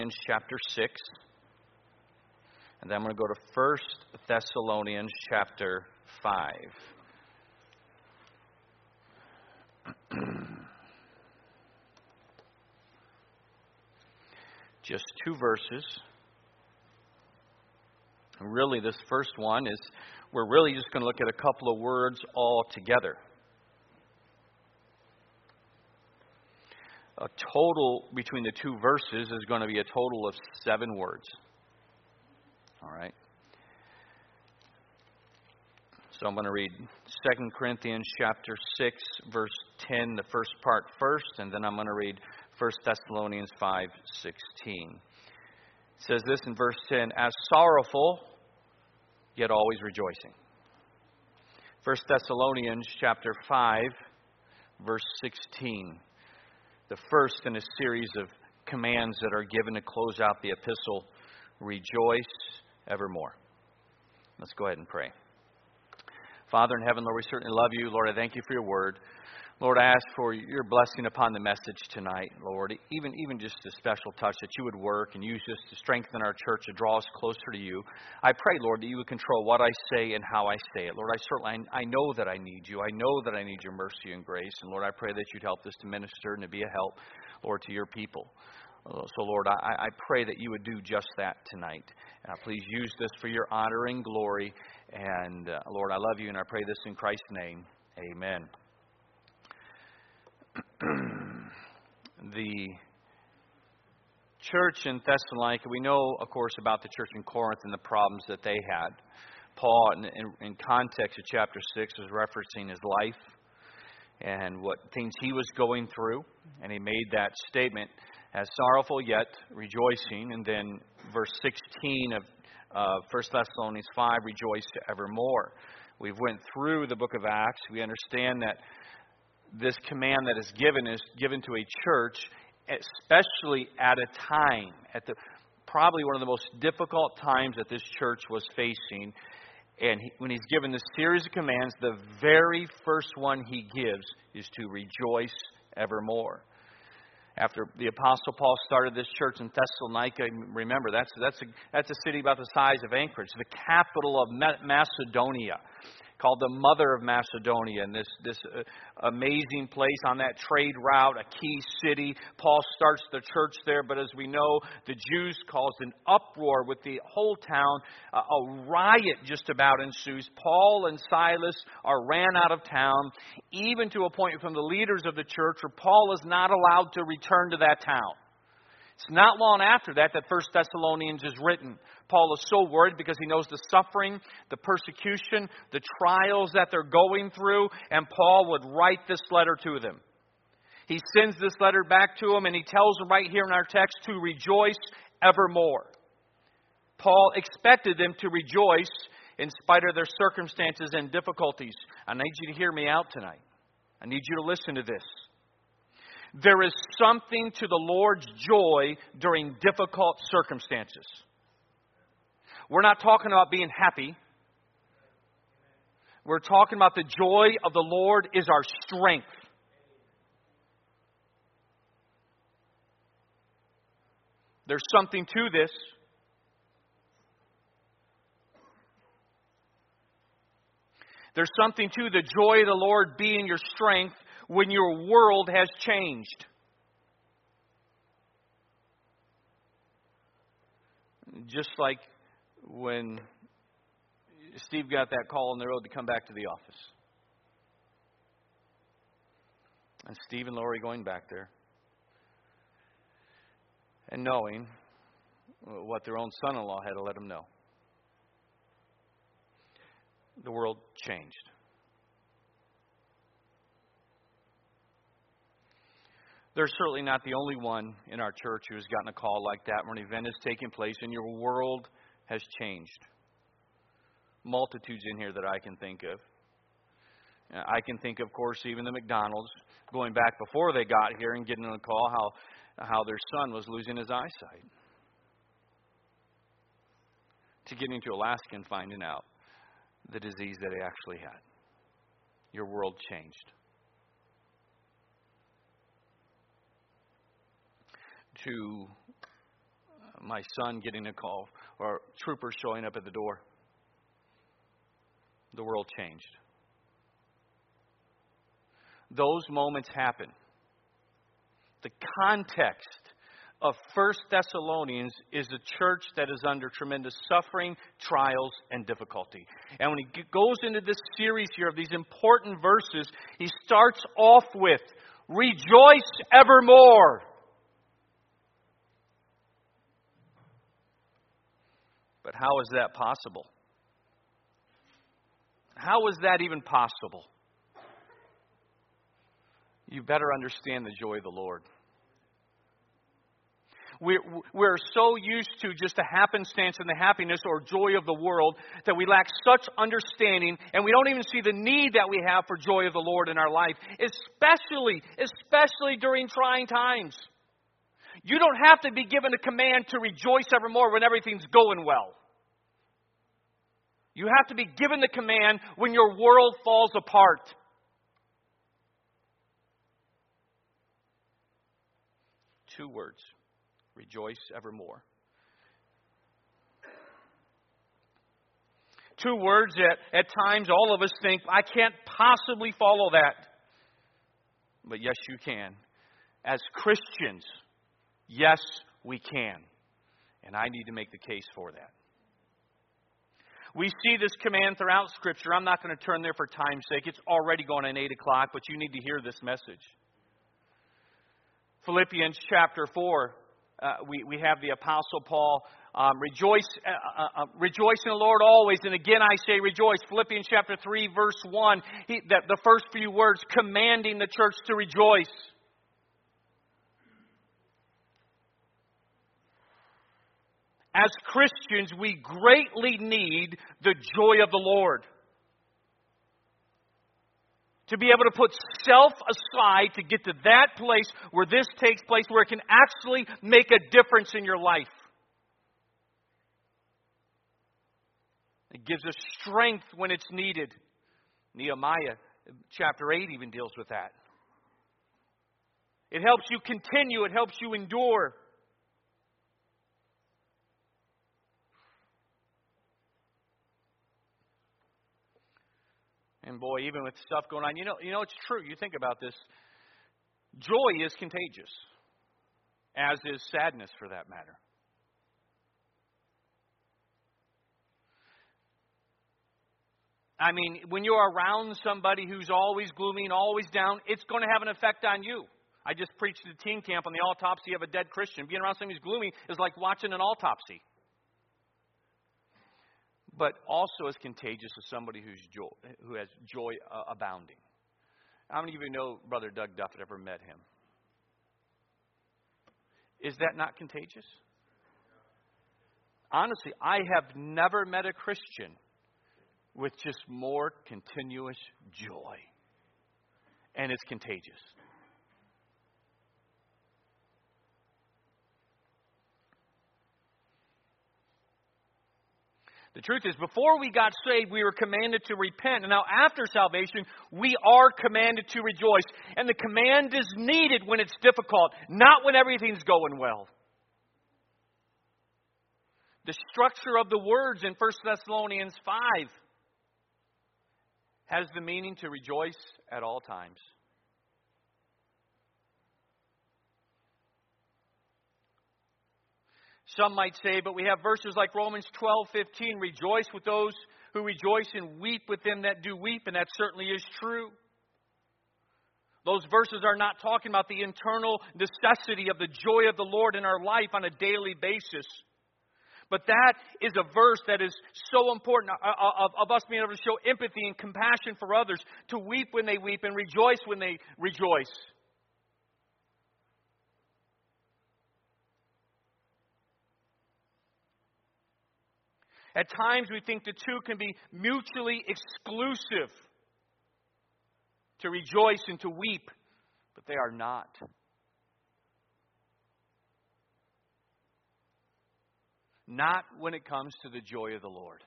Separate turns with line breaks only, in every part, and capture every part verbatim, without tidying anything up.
chapter six. And then I'm going to go to First Thessalonians chapter five. Just two verses. Really, this first one is, we're really just going to look at a couple of words all together. A total, between the two verses, is going to be a total of seven words. All right. So I'm going to read Second Corinthians chapter six, verse ten, the first part first, and then I'm going to read First Thessalonians five sixteen. It says this in verse ten, as sorrowful, yet always rejoicing. First Thessalonians chapter five, verse sixteen. The first in a series of commands that are given to close out the epistle, rejoice evermore. Let's go ahead and pray. Father in heaven, Lord, we certainly love you. Lord, I thank you for your word. Lord, I ask for your blessing upon the message tonight, Lord. Even, even just a special touch that you would work and use this to strengthen our church, to draw us closer to you. I pray, Lord, that you would control what I say and how I say it. Lord, I certainly, I know that I need you. I know that I need your mercy and grace. And Lord, I pray that you'd help this to minister and to be a help, Lord, to your people. So, Lord, I, I pray that you would do just that tonight. Uh, please use this for your honor and glory. And, uh, Lord, I love you, and I pray this in Christ's name. Amen. The church in Thessalonica, we know, of course, about the church in Corinth and the problems that they had. Paul, in, in, in context of chapter six, was referencing his life and what things he was going through. And he made that statement, as sorrowful yet rejoicing. And then verse sixteen of uh, First Thessalonians five, rejoice evermore. We've went through the book of Acts. We understand that this command that is given is given to a church, especially at a time, at the probably one of the most difficult times that this church was facing. And he, when he's given this series of commands, the very first one he gives is to rejoice evermore. After the Apostle Paul started this church in Thessalonica, remember, that's that's a, that's a city about the size of Anchorage, the capital of Macedonia, called the Mother of Macedonia, and this, this uh, amazing place on that trade route, a key city. Paul starts the church there, but as we know, the Jews caused an uproar with the whole town. Uh, a riot just about ensues. Paul and Silas are ran out of town, even to a point from the leaders of the church where Paul is not allowed to return to that town. It's not long after that that First Thessalonians is written. Paul is so worried because he knows the suffering, the persecution, the trials that they're going through, and Paul would write this letter to them. He sends this letter back to them, and he tells them right here in our text to rejoice evermore. Paul expected them to rejoice in spite of their circumstances and difficulties. I need you to hear me out tonight. I need you to listen to this. There is something to the Lord's joy during difficult circumstances. We're not talking about being happy. We're talking about the joy of the Lord is our strength. There's something to this. There's something to the joy of the Lord being your strength when your world has changed. Just like when Steve got that call on the road to come back to the office. And Steve and Lori going back there. And knowing what their own son-in-law had to let them know. The world changed. They're certainly not the only one in our church who has gotten a call like that when an event is taking place and your world has changed. Multitudes in here that I can think of. I can think, of course, even the McDonald's going back before they got here and getting a call how, how their son was losing his eyesight. To getting to Alaska and finding out the disease that he actually had. Your world changed. To my son getting a call or troopers showing up at the door. The world changed. Those moments happen. The context of First Thessalonians is a church that is under tremendous suffering, trials, and difficulty. And when he goes into this series here of these important verses, he starts off with, rejoice evermore. But how is that possible? How is that even possible? You better understand the joy of the Lord. We're, we're so used to just the happenstance and the happiness or joy of the world that we lack such understanding, and we don't even see the need that we have for joy of the Lord in our life, especially, especially during trying times. You don't have to be given a command to rejoice evermore when everything's going well. You have to be given the command when your world falls apart. Two words. Rejoice evermore. Two words that at times all of us think, I can't possibly follow that. But yes, you can. As Christians, yes, we can. And I need to make the case for that. We see this command throughout Scripture. I'm not going to turn there for time's sake. It's already going on eight o'clock, but you need to hear this message. Philippians chapter four, uh, we, we have the Apostle Paul, um, rejoice, uh, uh, rejoice in the Lord always. And again I say rejoice. Philippians chapter three, verse one, he, the, the first few words commanding the church to rejoice. As Christians, we greatly need the joy of the Lord. To be able to put self aside to get to that place where this takes place, where it can actually make a difference in your life. It gives us strength when it's needed. Nehemiah chapter eight even deals with that. It helps you continue. It helps you endure. And boy, even with stuff going on, you know, you know, it's true. You think about this. Joy is contagious, as is sadness for that matter. I mean, when you're around somebody who's always gloomy and always down, it's going to have an effect on you. I just preached at a teen camp on the autopsy of a dead Christian. Being around somebody who's gloomy is like watching an autopsy. But also as contagious as somebody who's joy, who has joy uh, abounding. How many of you know Brother Doug Duffett? Ever met him? Is that not contagious? Honestly, I have never met a Christian with just more continuous joy. And it's contagious. The truth is, before we got saved, we were commanded to repent. And now after salvation, we are commanded to rejoice. And the command is needed when it's difficult, not when everything's going well. The structure of the words in First Thessalonians five has the meaning to rejoice at all times. Some might say, but we have verses like Romans twelve fifteen, rejoice with those who rejoice and weep with them that do weep, and that certainly is true. Those verses are not talking about the internal necessity of the joy of the Lord in our life on a daily basis. But that is a verse that is so important of, of us being able to show empathy and compassion for others, to weep when they weep and rejoice when they rejoice. At times we think the two can be mutually exclusive, to rejoice and to weep, but they are not. Not when it comes to the joy of the Lord.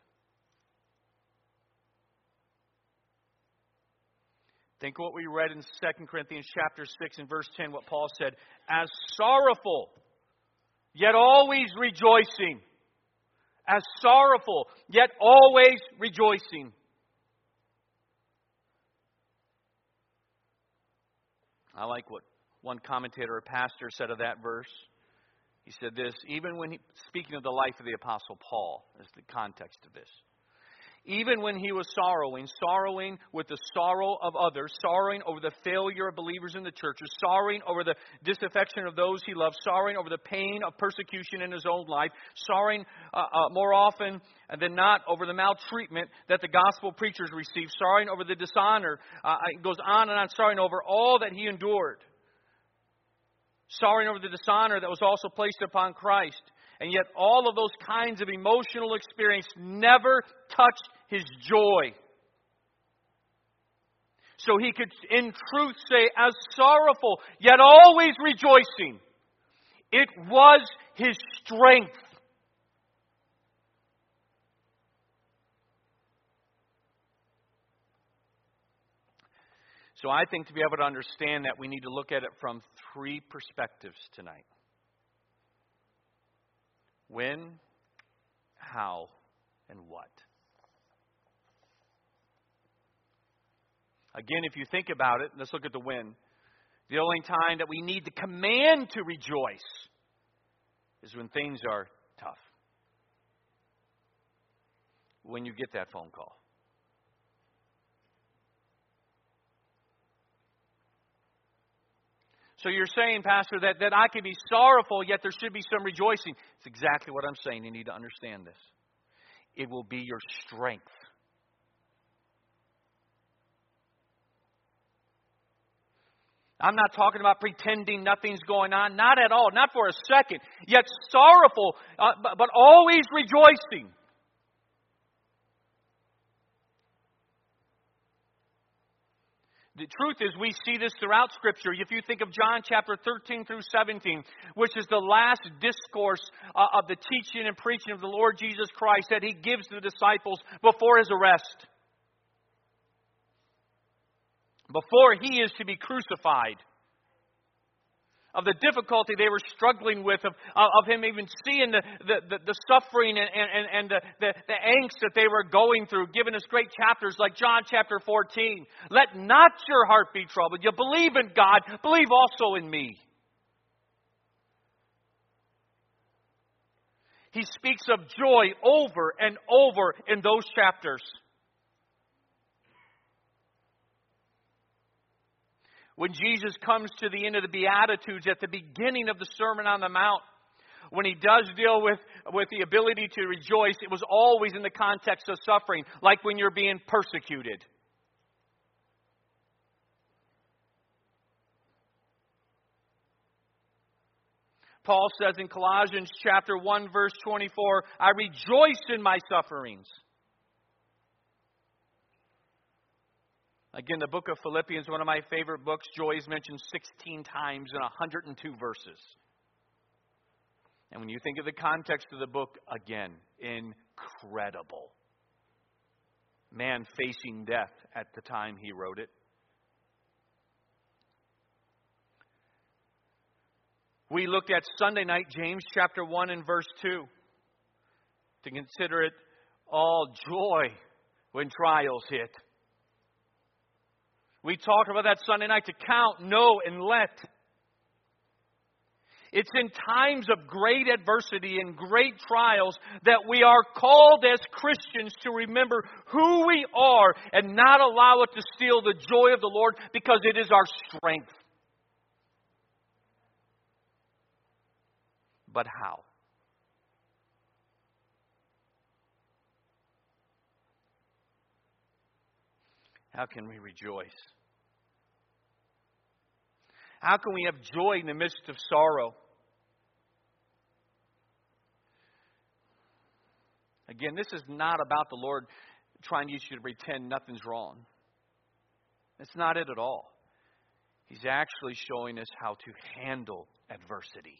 Think what we read in Second Corinthians chapter six and verse ten, what Paul said, as sorrowful yet always rejoicing. As sorrowful, yet always rejoicing. I like what one commentator or pastor said of that verse. He said this, even when he, speaking of the life of the Apostle Paul, is the context of this. Even when he was sorrowing, sorrowing with the sorrow of others, sorrowing over the failure of believers in the churches, sorrowing over the disaffection of those he loved, sorrowing over the pain of persecution in his own life, sorrowing uh, uh, more often than not over the maltreatment that the gospel preachers received, sorrowing over the dishonor. Uh, it goes on and on, sorrowing over all that he endured. Sorrowing over the dishonor that was also placed upon Christ. And yet all of those kinds of emotional experience never touched his joy. So he could in truth say, as sorrowful, yet always rejoicing. It was his strength. So I think to be able to understand that, we need to look at it from three perspectives tonight. When, how, and what. Again, if you think about it, let's look at the when. The only time that we need the command to rejoice is when things are tough. When you get that phone call. So you're saying, Pastor, that, that I can be sorrowful, yet there should be some rejoicing. It's exactly what I'm saying. You need to understand this. It will be your strength. I'm not talking about pretending nothing's going on. Not at all. Not for a second. Yet sorrowful, uh, but, but always rejoicing. The truth is, we see this throughout Scripture. If you think of John chapter thirteen through seventeen, which is the last discourse uh, of the teaching and preaching of the Lord Jesus Christ that He gives to the disciples before His arrest. Before He is to be crucified. Of the difficulty they were struggling with, of, of Him even seeing the, the, the, the suffering and, and, and the, the, the angst that they were going through, giving us great chapters like John chapter fourteen. Let not your heart be troubled. You believe in God, believe also in me. He speaks of joy over and over in those chapters. When Jesus comes to the end of the Beatitudes at the beginning of the Sermon on the Mount, when He does deal with, with the ability to rejoice, it was always in the context of suffering, like when you're being persecuted. Paul says in Colossians chapter one, verse twenty-four, I rejoice in my sufferings. Again, the book of Philippians, one of my favorite books, joy is mentioned sixteen times in one hundred two verses. And when you think of the context of the book, again, incredible. Man facing death at the time he wrote it. We looked at Sunday night, James chapter one and verse two. To consider it all joy when trials hit. We talked about that Sunday night, to count, know, and let. It's in times of great adversity and great trials that we are called as Christians to remember who we are and not allow it to steal the joy of the Lord, because it is our strength. But how? How can we rejoice? How can we have joy in the midst of sorrow? Again, this is not about the Lord trying to get you to pretend nothing's wrong. That's not it at all. He's actually showing us how to handle adversity.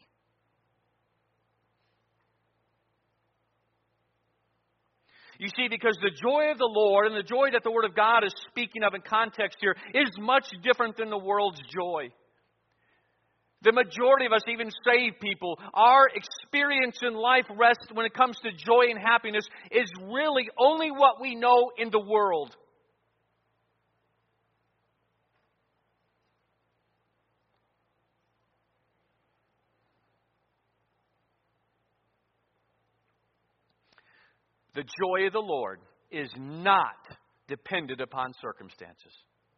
You see, because the joy of the Lord and the joy that the Word of God is speaking of in context here is much different than the world's joy. The majority of us, even saved people, our experience in life rests when it comes to joy and happiness is really only what we know in the world. The joy of the Lord is not dependent upon circumstances.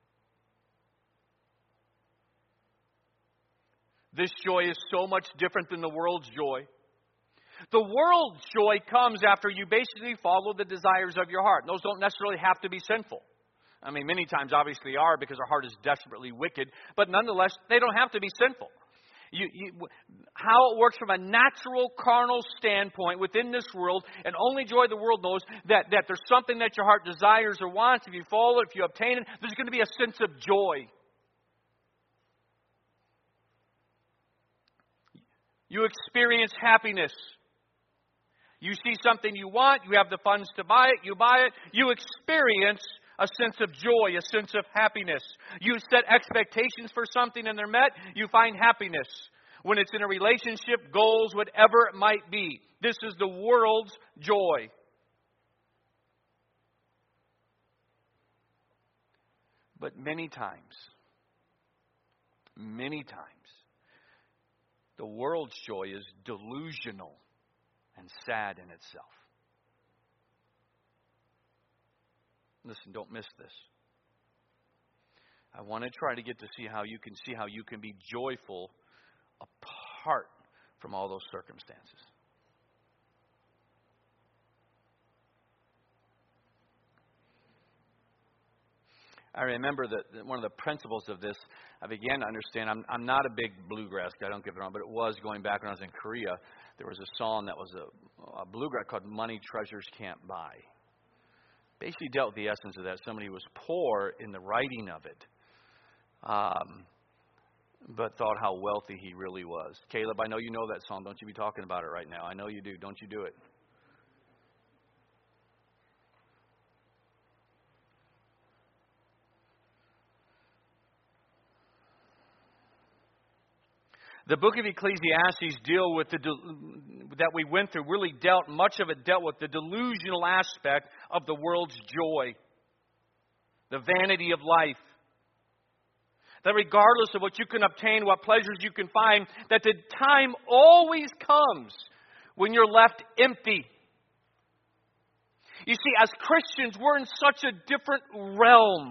This joy is so much different than the world's joy. The world's joy comes after you basically follow the desires of your heart. Those don't necessarily have to be sinful. I mean, many times obviously are because our heart is desperately wicked, but nonetheless, they don't have to be sinful. You, you, how it works from a natural, carnal standpoint within this world, and only joy the world knows, that, that there's something that your heart desires or wants. If you follow it, if you obtain it, there's going to be a sense of joy. You experience happiness. You see something you want, you have the funds to buy it, you buy it, you experience a sense of joy, a sense of happiness. You set expectations for something and they're met, you find happiness. When it's in a relationship, goals, whatever it might be. This is the world's joy. But many times, many times, the world's joy is delusional and sad in itself. Listen, don't miss this. I want to try to get to see how you can see how you can be joyful apart from all those circumstances. I remember that one of the principles of this, I began to understand. I'm, I'm not a big bluegrass guy, don't get me wrong, but it was going back when I was in Korea. There was a song that was a, a bluegrass called Money Treasures Can't Buy. Basically dealt with the essence of that. Somebody was poor in the writing of it, um, but thought how wealthy he really was. Caleb, I know you know that song. Don't you be talking about it right now. I know you do. Don't you do it. The book of Ecclesiastes deal with the that we went through really dealt much of it dealt with the delusional aspect of the world's joy, the vanity of life. That regardless of what you can obtain, what pleasures you can find, that the time always comes when you're left empty. You see, as Christians, we're in such a different realm.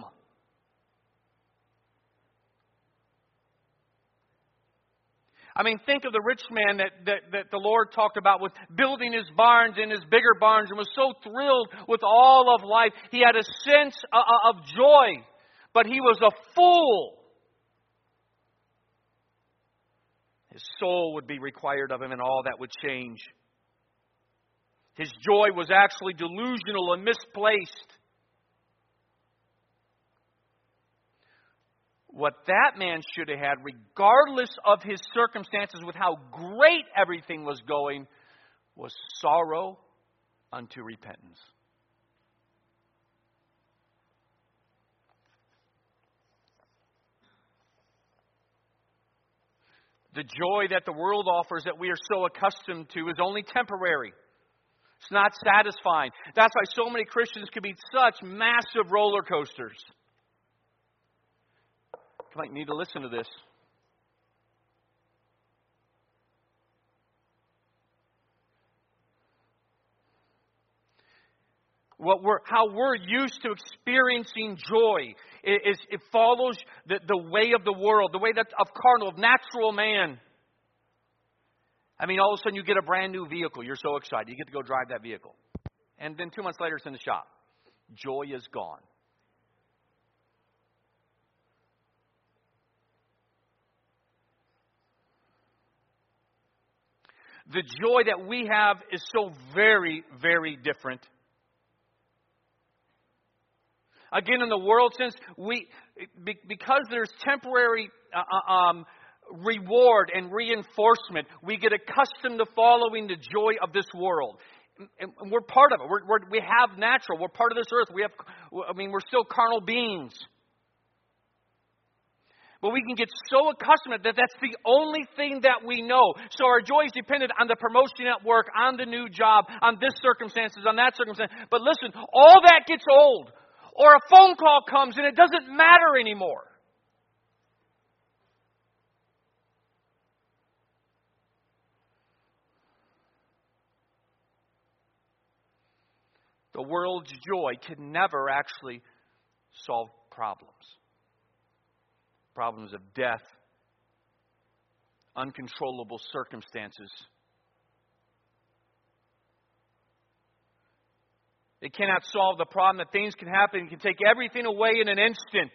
I mean, think of the rich man that, that, that the Lord talked about with building his barns and his bigger barns and was so thrilled with all of life. He had a sense of joy, but he was a fool. His soul would be required of him and all that would change. His joy was actually delusional and misplaced. What that man should have had, regardless of his circumstances, with how great everything was going, was sorrow unto repentance. The joy that the world offers that we are so accustomed to is only temporary. It's not satisfying. That's why so many Christians can be such massive roller coasters. You might need to listen to this. What we're, how we're used to experiencing joy is it follows the, the way of the world, the way that of carnal, of natural man. I mean, all of a sudden you get a brand new vehicle. You're so excited. You get to go drive that vehicle. And then two months later it's in the shop. Joy is gone. The joy that we have is so very, very different. Again, in the world sense, we because there's temporary uh, um, reward and reinforcement, we get accustomed to following the joy of this world. And we're part of it. We're, we're, we have natural. We're part of this earth. We have. I mean, we're still carnal beings. But we can get so accustomed that that's the only thing that we know. So our joy is dependent on the promotion at work, on the new job, on this circumstances, on that circumstance. But listen, all that gets old. Or a phone call comes and it doesn't matter anymore. The world's joy can never actually solve problems. Problems of death, uncontrollable circumstances. It cannot solve the problem that things can happen and can take everything away in an instant.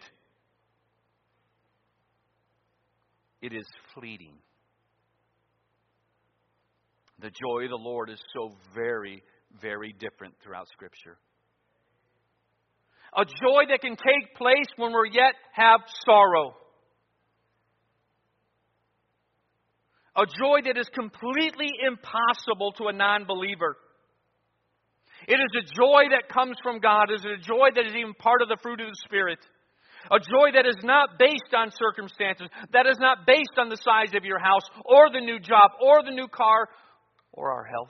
It is fleeting. The joy of the Lord is so very, very different throughout Scripture. A joy that can take place when we yet have sorrow. A joy that is completely impossible to a non-believer. It is a joy that comes from God. It is a joy that is even part of the fruit of the Spirit. A joy that is not based on circumstances. That is not based on the size of your house, or the new job, or the new car, or our health.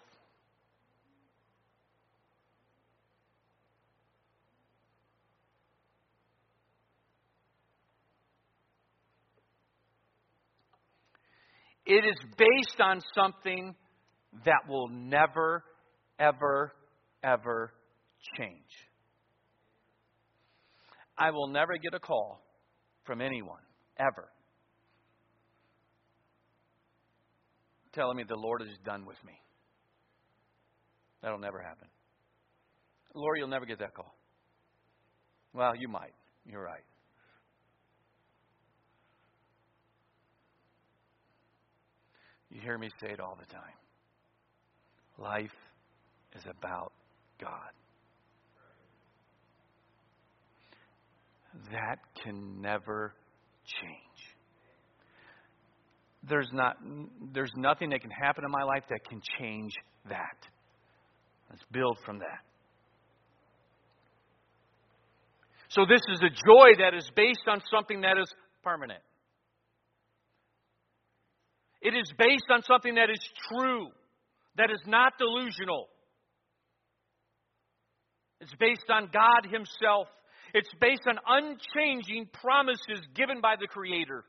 It is based on something that will never, ever, ever change. I will never get a call from anyone, ever, telling me the Lord is done with me. That'll never happen. Lord, you'll never get that call. Well, you might. You're right. You hear me say it all the time. Life is about God. That can never change. There's not, there's nothing that can happen in my life that can change that. Let's build from that. So this is a joy that is based on something that is permanent. It is based on something that is true, that is not delusional. It's based on God Himself. It's based on unchanging promises given by the Creator.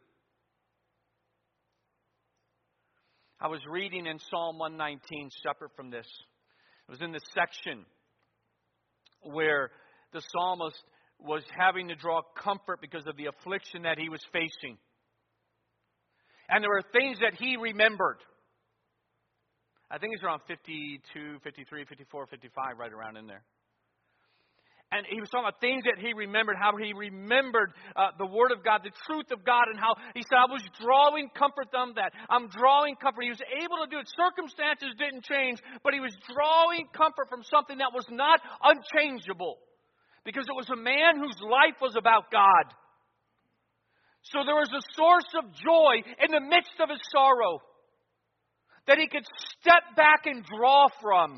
I was reading in Psalm one nineteen, separate from this. It was in the section where the psalmist was having to draw comfort because of the affliction that he was facing. And there were things that he remembered. I think it's around fifty-two, fifty-three, fifty-four, fifty-five, right around in there. And he was talking about things that he remembered, how he remembered uh, the Word of God, the truth of God, and how he said, I was drawing comfort from that. I'm drawing comfort. He was able to do it. Circumstances didn't change, but he was drawing comfort from something that was not unchangeable. Because it was a man whose life was about God. So there was a source of joy in the midst of his sorrow that he could step back and draw from.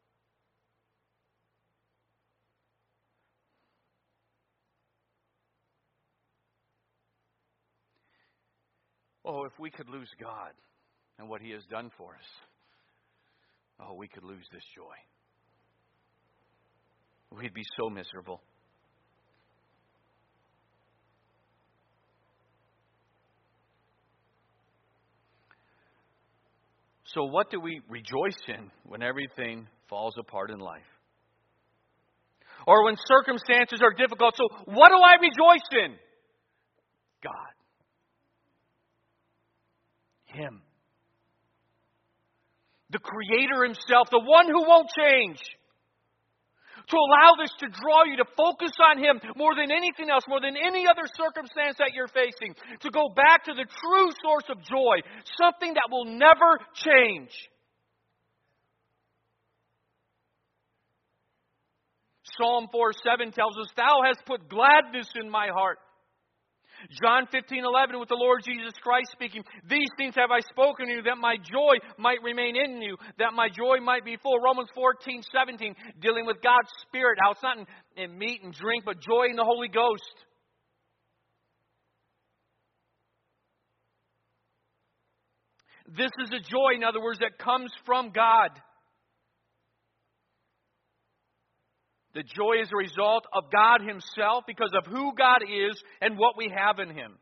Oh, if we could lose God and what He has done for us, oh, we could lose this joy. We'd be so miserable. So what do we rejoice in when everything falls apart in life? Or when circumstances are difficult? So what do I rejoice in? God. Him. The Creator Himself, the one who won't change. To allow this to draw you to focus on Him more than anything else, more than any other circumstance that you're facing. To go back to the true source of joy, something that will never change. Psalm four seven tells us, Thou hast put gladness in my heart. John fifteen eleven, with the Lord Jesus Christ speaking, These things have I spoken to you, that my joy might remain in you, that my joy might be full. Romans fourteen seventeen, dealing with God's Spirit, how it's not in, in meat and drink, but joy in the Holy Ghost. This is a joy, in other words, that comes from God. The joy is a result of God Himself because of who God is and what we have in Him.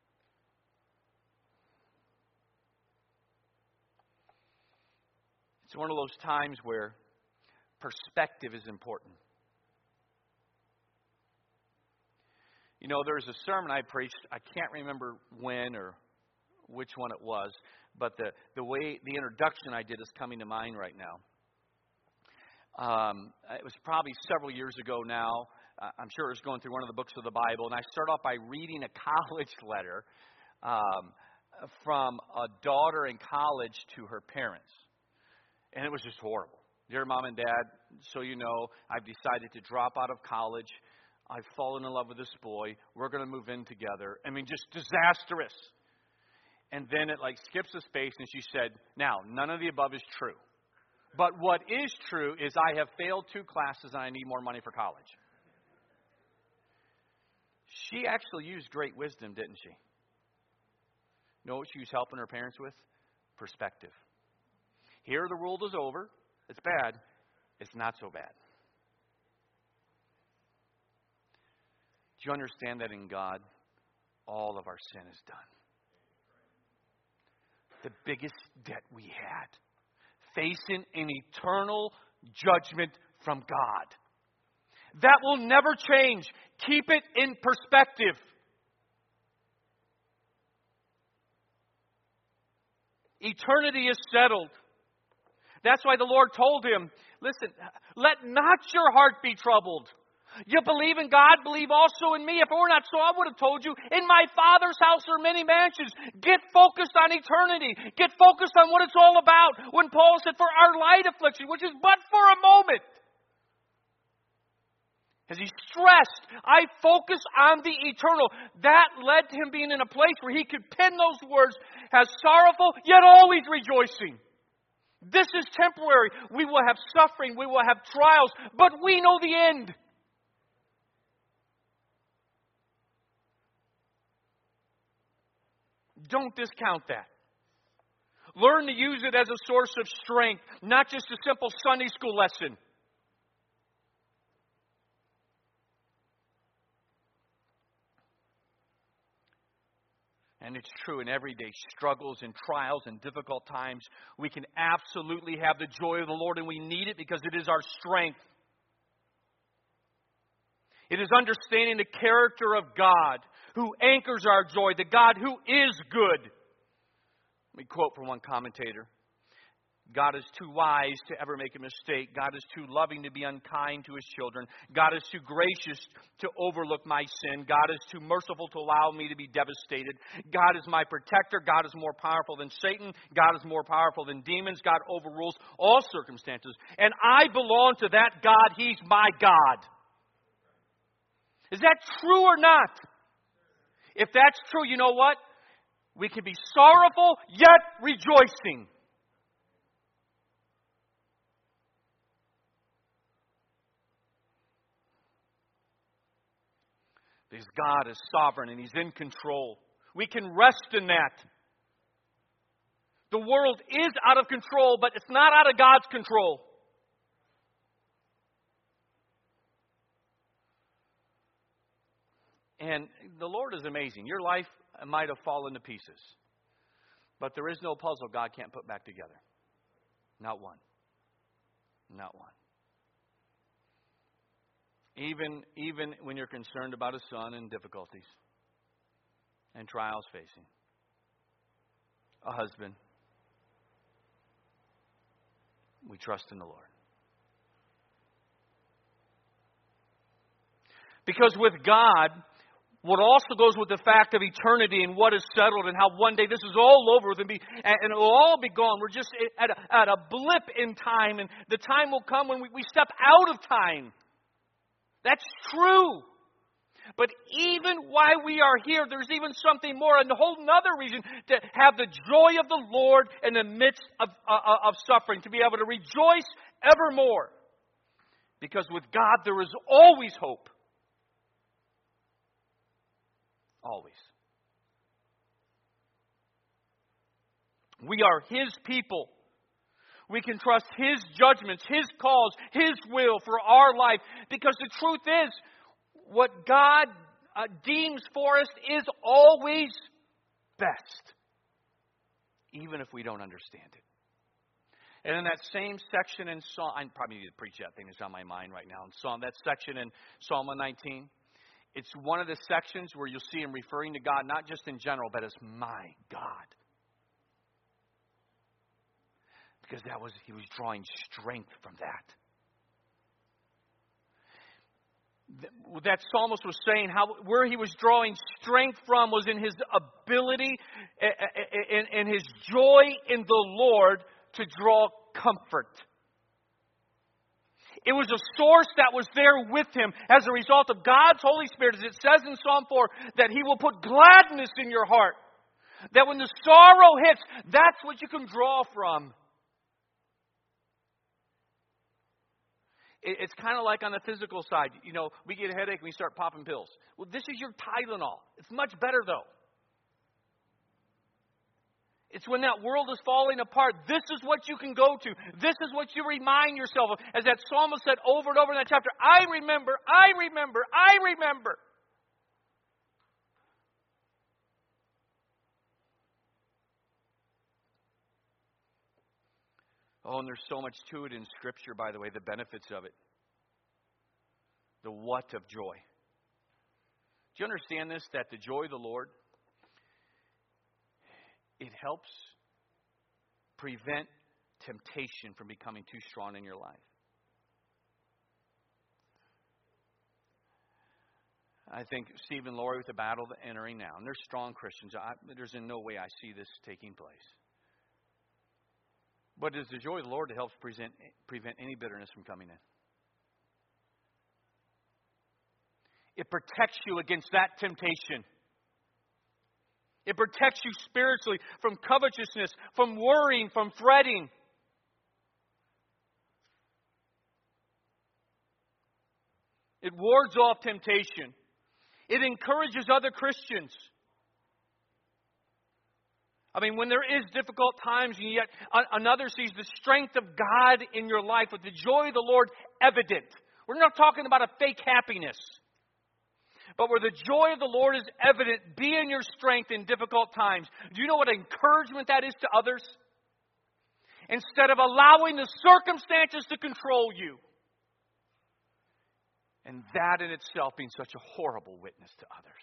It's one of those times where perspective is important. You know, there's a sermon I preached, I can't remember when or which one it was, but the, the way, the introduction I did is coming to mind right now. Um, it was probably several years ago now. Uh, I'm sure it was going through one of the books of the Bible, and I start off by reading a college letter um, from a daughter in college to her parents. And it was just horrible. Dear Mom and Dad, so you know, I've decided to drop out of college. I've fallen in love with this boy. We're going to move in together. I mean, just disastrous. And then it like skips a space and she said, now, none of the above is true. But what is true is I have failed two classes and I need more money for college. She actually used great wisdom, didn't she? Know what she was helping her parents with? Perspective. Here the world is over. It's bad. It's not so bad. Do you understand that in God, all of our sin is done? The biggest debt we had, facing an eternal judgment from God. That will never change. Keep it in perspective. Eternity is settled. That's why the Lord told him, listen, let not your heart be troubled. You believe in God, believe also in me. If it were not so, I would have told you, in my Father's house are many mansions. Get focused on eternity. Get focused on what it's all about. When Paul said, for our light affliction, which is but for a moment. As he stressed, I focus on the eternal. That led to him being in a place where he could pen those words as sorrowful, yet always rejoicing. This is temporary. We will have suffering. We will have trials. But we know the end. Don't discount that. Learn to use it as a source of strength, not just a simple Sunday school lesson. And it's true in everyday struggles and trials and difficult times. We can absolutely have the joy of the Lord, and we need it because it is our strength. It is understanding the character of God who anchors our joy, the God who is good. Let me quote from one commentator. God is too wise to ever make a mistake. God is too loving to be unkind to His children. God is too gracious to overlook my sin. God is too merciful to allow me to be devastated. God is my protector. God is more powerful than Satan. God is more powerful than demons. God overrules all circumstances. And I belong to that God. He's my God. Is that true or not? If that's true, you know what? We can be sorrowful yet rejoicing. Because God is sovereign and He's in control. We can rest in that. The world is out of control, but it's not out of God's control. And the Lord is amazing. Your life might have fallen to pieces. But there is no puzzle God can't put back together. Not one. Not one. Even, even when you're concerned about a son and difficulties and trials facing. A husband. We trust in the Lord. Because with God, what also goes with the fact of eternity and what is settled and how one day this is all over and, be, and it will all be gone. We're just at a, at a blip in time, and the time will come when we, we step out of time. That's true. But even while we are here, there's even something more, and a whole other reason to have the joy of the Lord in the midst of, uh, of suffering, to be able to rejoice evermore. Because with God there is always hope. Always. We are His people. We can trust His judgments, His calls, His will for our life. Because the truth is, what God uh, deems for us is always best. Even if we don't understand it. And in that same section in Psalm, I probably need to preach that thing that's on my mind right now. In Psalm, that section in Psalm one nineteen, it's one of the sections where you'll see Him referring to God, not just in general, but as my God. Because that was He was drawing strength from that. That psalmist was saying how where he was drawing strength from was in his ability and his joy in the Lord to draw comfort. It was a source that was there with him as a result of God's Holy Spirit. As it says in Psalm four, that He will put gladness in your heart. That when the sorrow hits, that's what you can draw from. It's kind of like on the physical side. You know, we get a headache and we start popping pills. Well, this is your Tylenol. It's much better, though. It's when that world is falling apart. This is what you can go to. This is what you remind yourself of. As that psalmist said over and over in that chapter, I remember, I remember, I remember. Oh, and there's so much to it in Scripture, by the way, the benefits of it. The what of joy. Do you understand this? That the joy of the Lord, it helps prevent temptation from becoming too strong in your life. I think Steve and Lori with the battle entering now, and they're strong Christians. I, there's in no way I see this taking place. But it is the joy of the Lord that helps present, prevent any bitterness from coming in. It protects you against that temptation. It protects you spiritually from covetousness, from worrying, from fretting. It wards off temptation. It encourages other Christians. I mean, when there is difficult times and yet another sees the strength of God in your life with the joy of the Lord evident. We're not talking about a fake happiness. But where the joy of the Lord is evident, be in your strength in difficult times. Do you know what encouragement that is to others? Instead of allowing the circumstances to control you. And that in itself being such a horrible witness to others.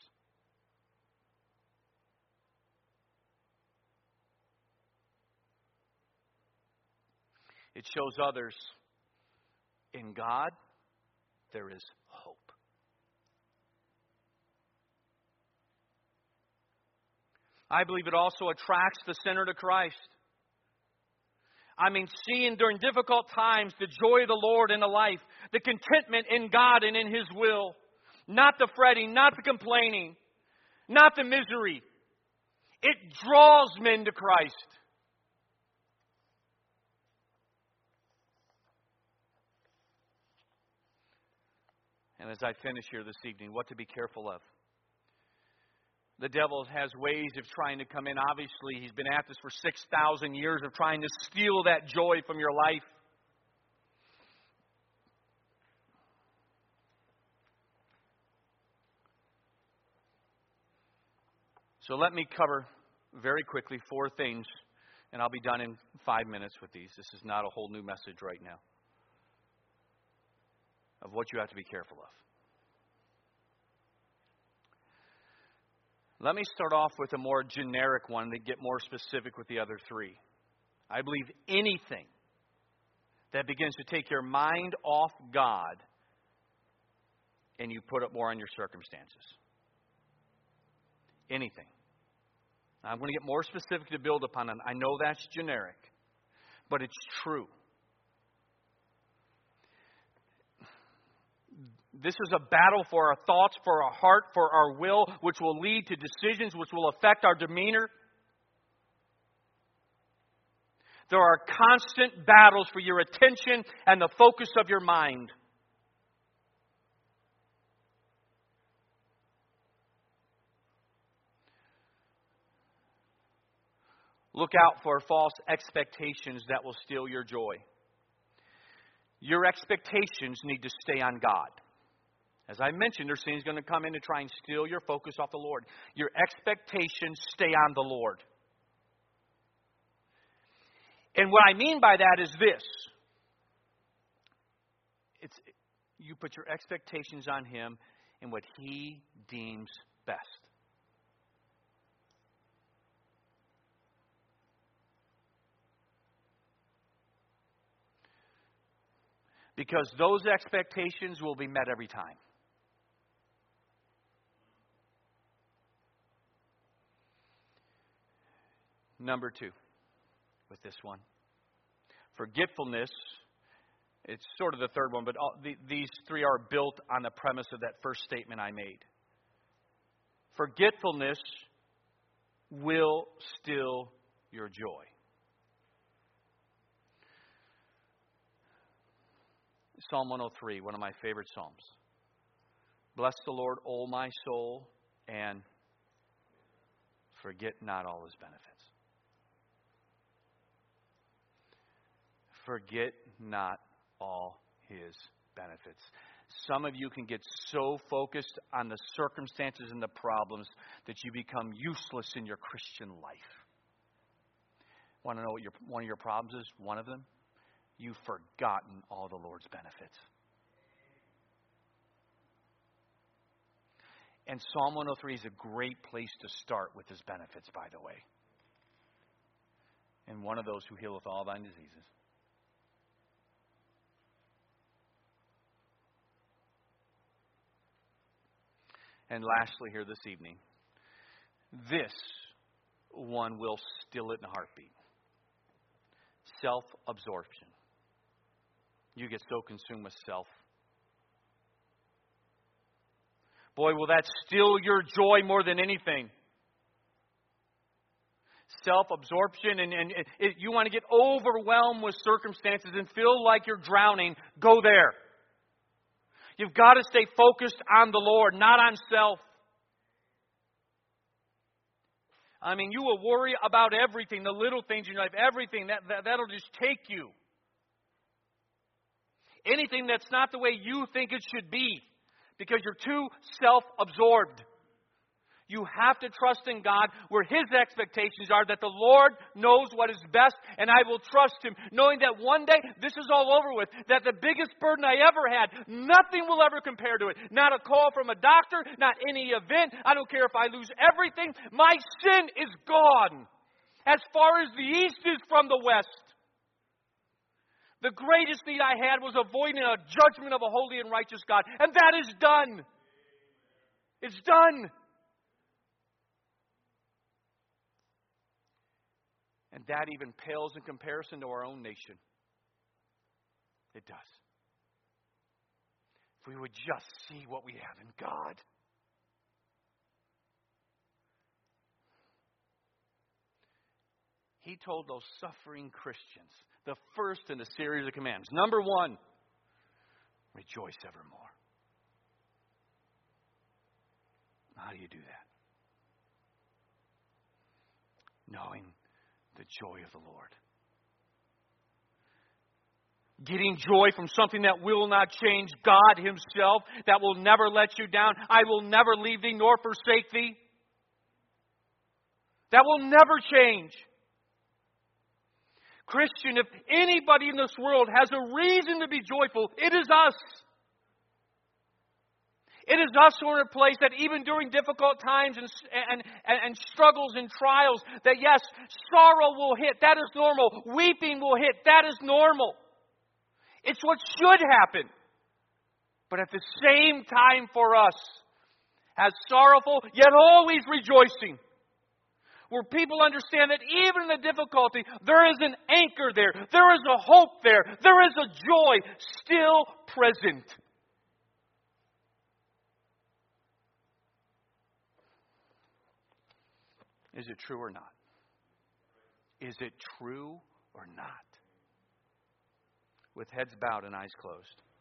It shows others, in God, there is hope. I believe it also attracts the sinner to Christ. I mean, seeing during difficult times the joy of the Lord in a life, the contentment in God and in His will, not the fretting, not the complaining, not the misery. It draws men to Christ. And as I finish here this evening, what to be careful of. The devil has ways of trying to come in. Obviously, he's been at this for six thousand years of trying to steal that joy from your life. So let me cover very quickly four things, and I'll be done in five minutes with these. This is not a whole new message right now of what you have to be careful of. Let me start off with a more generic one and get more specific with the other three. I believe anything that begins to take your mind off God and you put it more on your circumstances. Anything. Now, I'm going to get more specific to build upon it. I know that's generic, but it's true. This is a battle for our thoughts, for our heart, for our will, which will lead to decisions which will affect our demeanor. There are constant battles for your attention and the focus of your mind. Look out for false expectations that will steal your joy. Your expectations need to stay on God. As I mentioned, there's things going to come in to try and steal your focus off the Lord. Your expectations stay on the Lord. And what I mean by that is this. It's you put your expectations on Him and what He deems best. Because those expectations will be met every time. Number two, with this one. Forgetfulness, it's sort of the third one, but all, the, these three are built on the premise of that first statement I made. Forgetfulness will steal your joy. Psalm one oh three, one of my favorite psalms. Bless the Lord, O my soul, and forget not all His benefits. Forget not all His benefits. Some of you can get so focused on the circumstances and the problems that you become useless in your Christian life. Want to know what your, one of your problems is? One of them? You've forgotten all the Lord's benefits. And Psalm one oh three is a great place to start with His benefits, by the way. And one of those who healeth all thine diseases. And lastly here this evening, this one will still it in a heartbeat. Self-absorption. You get so consumed with self. Boy, will that steal your joy more than anything. Self-absorption, and, and it, you want to get overwhelmed with circumstances and feel like you're drowning, go there. You've got to stay focused on the Lord, not on self. I mean, you will worry about everything, the little things in your life, everything. That, that, that'll just take you. Anything that's not the way you think it should be, because you're too self-absorbed. You have to trust in God where His expectations are, that the Lord knows what is best, and I will trust Him, knowing that one day this is all over with, that the biggest burden I ever had, nothing will ever compare to it. Not a call from a doctor, not any event. I don't care if I lose everything. My sin is gone as far as the east is from the west. The greatest need I had was avoiding a judgment of a holy and righteous God, and that is done. It's done. And that even pales in comparison to our own nation. It does. If we would just see what we have in God. He told those suffering Christians, the first in a series of commands. Number one, rejoice evermore. How do you do that? Knowing the joy of the Lord. Getting joy from something that will not change, God Himself, that will never let you down. I will never leave thee nor forsake thee. That will never change. Christian, if anybody in this world has a reason to be joyful, it is us. It is us who are in a place that even during difficult times and, and, and, and struggles and trials, that yes, sorrow will hit. That is normal. Weeping will hit. That is normal. It's what should happen. But at the same time for us, as sorrowful, yet always rejoicing. Where people understand that even in the difficulty, there is an anchor there. There is a hope there. There is a joy still present. Is it true or not? Is it true or not? With heads bowed and eyes closed.